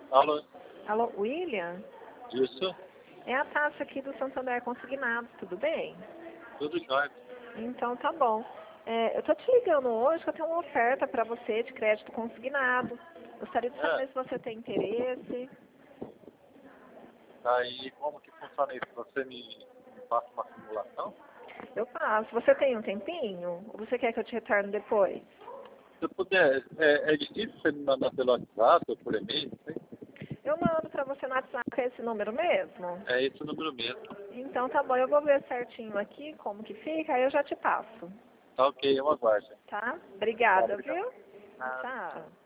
Alô? Alô, William? Isso? É a Tássia aqui do Santander Consignados, tudo bem? Tudo jóia. Então tá bom. Eu tô te ligando hoje que eu tenho uma oferta para você de crédito consignado. Gostaria de saber se você tem interesse. Aí, como que funciona isso? Você me passa uma simulação? Eu passo. Você tem um tempinho? Ou você quer que eu te retorne depois? Se eu puder, é difícil você me mandar pelo WhatsApp ou por e-mail, não sei. Eu mando para você no WhatsApp com esse número mesmo? É esse o número mesmo. Então tá bom, eu vou ver certinho aqui como que fica, aí eu já te passo. Tá ok, eu aguardo. Tá? Tá, Obrigada, obrigado. viu? Nada. Tchau.